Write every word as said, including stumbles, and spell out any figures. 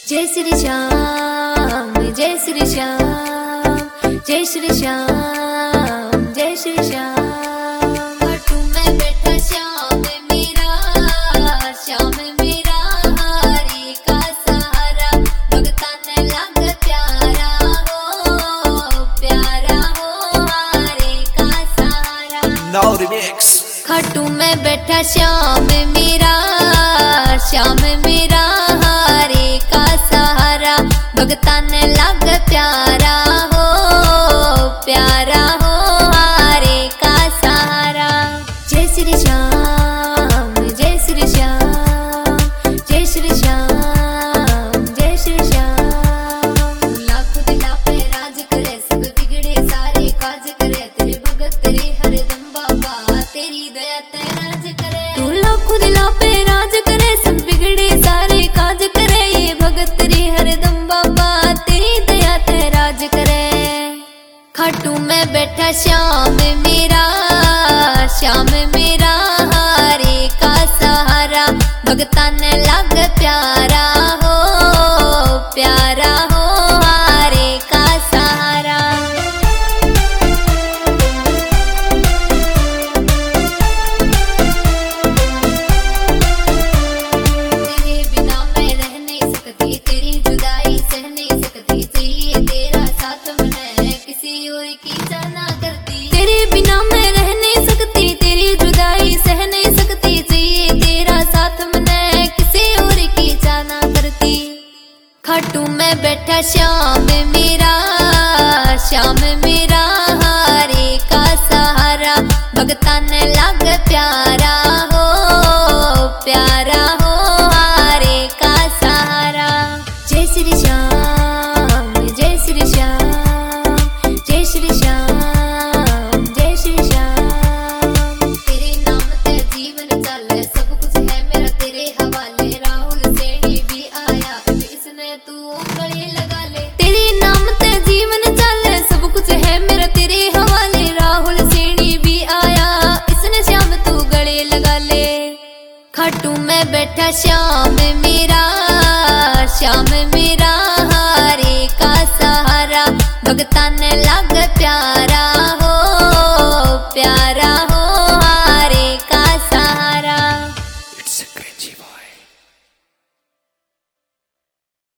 जय श्री श्याम जय श्री श्याम जय श्री श्याम जय श्री श्याम। खाटू में बैठा श्याम मेरा, श्याम मेरा हरि का सहारा, भगता ने लग प्यारा हो, प्यारा हो हरि का सहारा। Now remix। खाटू में बैठा श्याम मेरा, श्याम मेरा हरि का सहारा, भगता ने लग प्यारा हो, प्यारा हो हरि का सहारा। जय श्री श्याम जय श्री श्याम जय श्री श्याम जय श्री श्याम। लाखों दिला पे राज करे, सब बिगड़े सारे काज करे, तेरे भगत तेरे हरदम बाबा, तेरी दया ते राज करे। तू लाखों दिला पे राज करे, सब बिगड़े सारे काज करे, ये भगत तेरे हरदम बाबा, तेरी दया ते राज करे। खाटू में बैठा श्याम मेरा, श्याम मेरा हरि का सहारा, भगता ने लग प्यारा हो, प्यारा हो हरि का सहारा। तेरे बिना मैं रह नहीं सकती, तेरी जुदाई सह नहीं सकती, चाहिए तेरा साथ मैं किसी और की जाना करती। तेरे बिना मैं रह नहीं सकती, तेरी जुदाई सह नहीं सकती, चाहिए तेरा साथ मैं किसी और की जाना करती। खाटू में बैठा श्याम मेरा, श्याम मेरा हरि का सहारा, भगता ने लग प्यारा हो, प्यारा हो हरि का सहारा। जय श्री श्याम जय श्री श्याम जय श्री श्याम जय श्री श्याम। तेरे नाम ते जीवन चले, सब कुछ है मेरा तेरे हवाले, राहुल सेठी भी आया, इसने तू गले लगा ले। तेरे नाम ते जीवन चले, सब कुछ है मेरा तेरे हवाले, राहुल सेठी भी आया, इसने श्याम तू गले लगा ले। खाटू में बैठा श्याम मेरा, श्याम मेरा हरि का सहारा, भगता ने लग प्यारा हो, प्यारा हो